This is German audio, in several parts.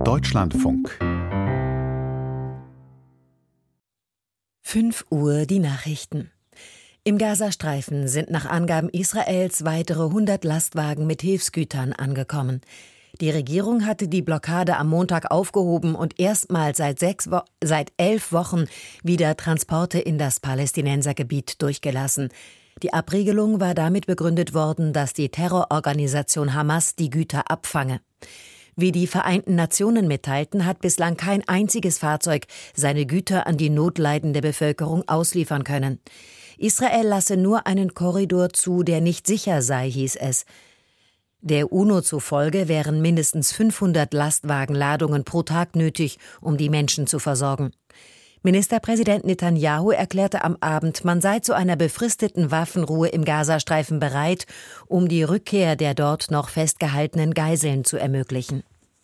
Deutschlandfunk. 5 Uhr die Nachrichten. Im Gazastreifen sind nach Angaben Israels weitere 100 Lastwagen mit Hilfsgütern angekommen. Die Regierung hatte die Blockade am Montag aufgehoben und erstmals seit 11 Wochen wieder Transporte in das Palästinensergebiet durchgelassen. Die Abriegelung war damit begründet worden, dass die Terrororganisation Hamas die Güter abfange. Wie die Vereinten Nationen mitteilten, hat bislang kein einziges Fahrzeug seine Güter an die notleidende Bevölkerung ausliefern können. Israel lasse nur einen Korridor zu, der nicht sicher sei, hieß es. Der UNO zufolge wären mindestens 500 Lastwagenladungen pro Tag nötig, um die Menschen zu versorgen. Ministerpräsident Netanyahu erklärte am Abend, man sei zu einer befristeten Waffenruhe im Gazastreifen bereit, um die Rückkehr der dort noch festgehaltenen Geiseln zu ermöglichen.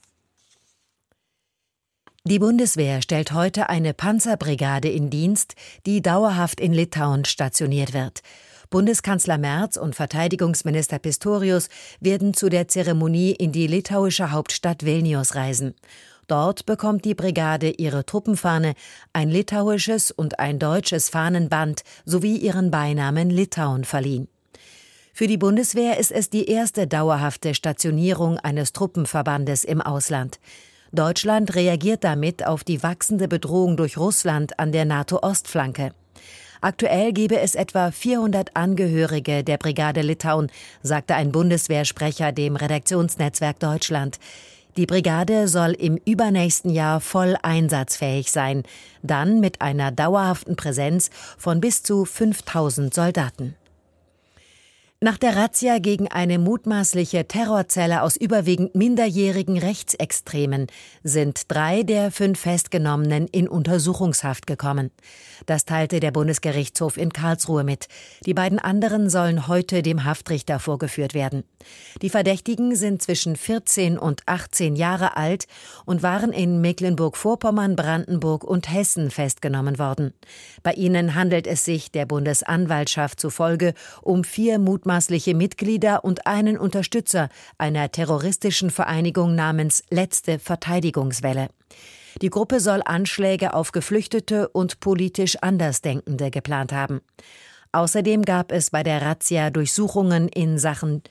Die Bundeswehr stellt heute eine Panzerbrigade in Dienst, die dauerhaft in Litauen stationiert wird. Bundeskanzler Merz und Verteidigungsminister Pistorius werden zu der Zeremonie in die litauische Hauptstadt Vilnius reisen. Dort bekommt die Brigade ihre Truppenfahne, ein litauisches und ein deutsches Fahnenband sowie ihren Beinamen Litauen verliehen. Für die Bundeswehr ist es die erste dauerhafte Stationierung eines Truppenverbandes im Ausland. Deutschland reagiert damit auf die wachsende Bedrohung durch Russland an der NATO-Ostflanke. Aktuell gebe es etwa 400 Angehörige der Brigade Litauen, sagte ein Bundeswehrsprecher dem Redaktionsnetzwerk Deutschland. Die Brigade soll im übernächsten Jahr voll einsatzfähig sein, dann mit einer dauerhaften Präsenz von bis zu 5000 Soldaten. Nach der Razzia gegen eine mutmaßliche Terrorzelle aus überwiegend minderjährigen Rechtsextremen sind 3 der 5 Festgenommenen in Untersuchungshaft gekommen. Das teilte der Bundesgerichtshof in Karlsruhe mit. Die beiden anderen sollen heute dem Haftrichter vorgeführt werden. Die Verdächtigen sind zwischen 14 und 18 Jahre alt und waren in Mecklenburg-Vorpommern, Brandenburg und Hessen festgenommen worden. Bei ihnen handelt es sich der Bundesanwaltschaft zufolge um 4 mutmaßliche Mitglieder und einen Unterstützer einer terroristischen Vereinigung namens Letzte Verteidigungswelle. Die Gruppe soll Anschläge auf Geflüchtete und politisch Andersdenkende geplant haben. Außerdem gab es bei der Razzia Durchsuchungen in Sachsen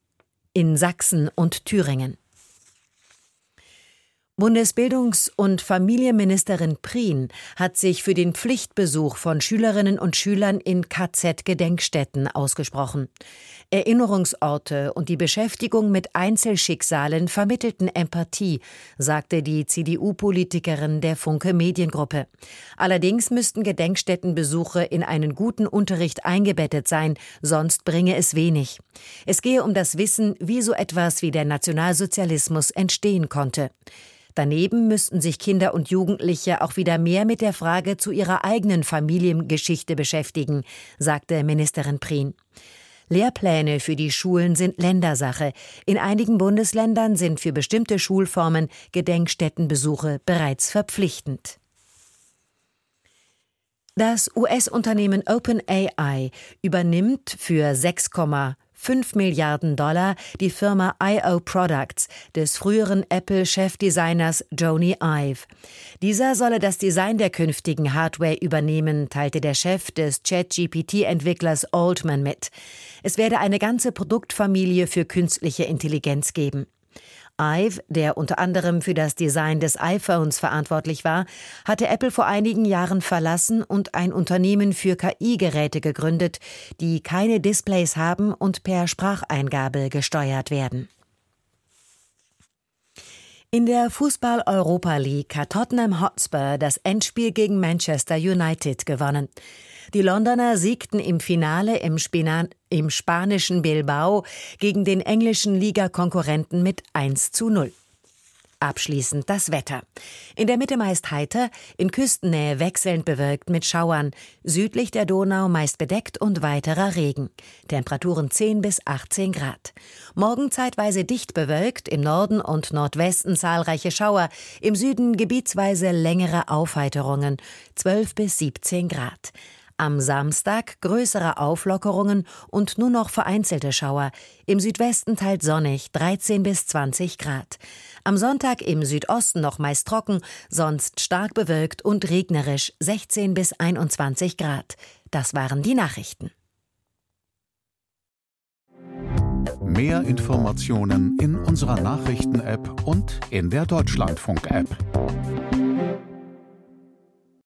und Thüringen. Bundesbildungs- und Familienministerin Prien hat sich für den Pflichtbesuch von Schülerinnen und Schülern in KZ-Gedenkstätten ausgesprochen. Erinnerungsorte und die Beschäftigung mit Einzelschicksalen vermittelten Empathie, sagte die CDU-Politikerin der Funke Mediengruppe. Allerdings müssten Gedenkstättenbesuche in einen guten Unterricht eingebettet sein, sonst bringe es wenig. Es gehe um das Wissen, wie so etwas wie der Nationalsozialismus entstehen konnte. Daneben müssten sich Kinder und Jugendliche auch wieder mehr mit der Frage zu ihrer eigenen Familiengeschichte beschäftigen, sagte Ministerin Prien. Lehrpläne für die Schulen sind Ländersache. In einigen Bundesländern sind für bestimmte Schulformen Gedenkstättenbesuche bereits verpflichtend. Das US-Unternehmen OpenAI übernimmt für 6,5 Milliarden Dollar die Firma I.O. Products des früheren Apple-Chefdesigners Jony Ive. Dieser solle das Design der künftigen Hardware übernehmen, teilte der Chef des ChatGPT-Entwicklers Altman mit. Es werde eine ganze Produktfamilie für künstliche Intelligenz geben. Ive, der unter anderem für das Design des iPhones verantwortlich war, hatte Apple vor einigen Jahren verlassen und ein Unternehmen für KI-Geräte gegründet, die keine Displays haben und per Spracheingabe gesteuert werden. In der Fußball-Europa League hat Tottenham Hotspur das Endspiel gegen Manchester United gewonnen. Die Londoner siegten im Finale im spanischen Bilbao gegen den englischen Ligakonkurrenten mit 1:0. Abschließend das Wetter. In der Mitte meist heiter, in Küstennähe wechselnd bewölkt mit Schauern, südlich der Donau meist bedeckt und weiterer Regen. Temperaturen 10 bis 18 Grad. Morgen zeitweise dicht bewölkt, im Norden und Nordwesten zahlreiche Schauer, im Süden gebietsweise längere Aufheiterungen, 12 bis 17 Grad. Am Samstag größere Auflockerungen und nur noch vereinzelte Schauer. Im Südwesten teils sonnig, 13 bis 20 Grad. Am Sonntag im Südosten noch meist trocken, sonst stark bewölkt und regnerisch, 16 bis 21 Grad. Das waren die Nachrichten. Mehr Informationen in unserer Nachrichten-App und in der Deutschlandfunk-App.